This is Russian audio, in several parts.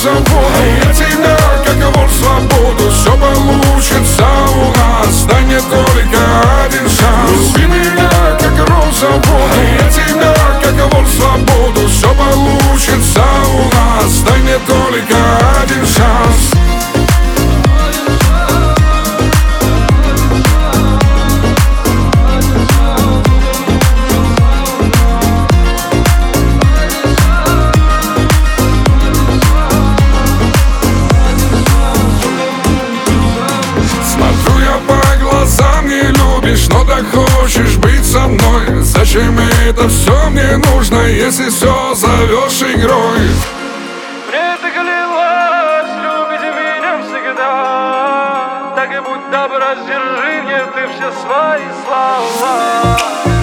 роза в воду. Я тебя, как вор, в свободу. Все получится у нас, дай мне только один шанс. Люби меня, как роза в воду. Я тебя, как вор, в свободу. Все получится у нас, дай мне только один шанс. Но так хочешь быть со мной. Зачем это все мне нужно, если все зовешь игрой? Мне ты клялась любить меня всегда. Так и будь добра, сдержи мне ты все свои слова.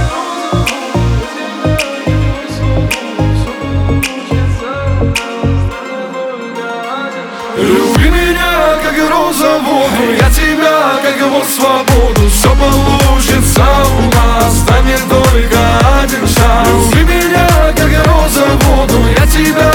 Люби меня, как роза в воду. Я тебя, как вор, в свободу. Все получится у нас, дай мне только один шанс. Люби меня, как роза в воду. Я тебя,